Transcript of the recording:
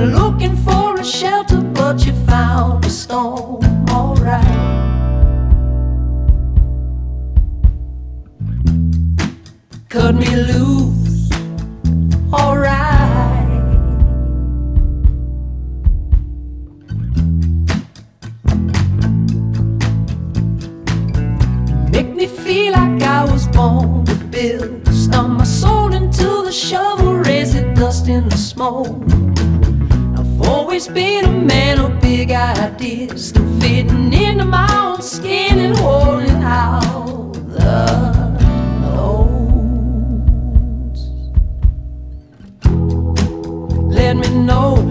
looking for a shelter, but you found a storm, alright. Cut me loose, alright. Make me feel like I was born to build. Stomp my soul into the shovel, raise the dust in the smoke. I've always been a man of big ideas, still fitting into my own skin and holding out the notes. Let me know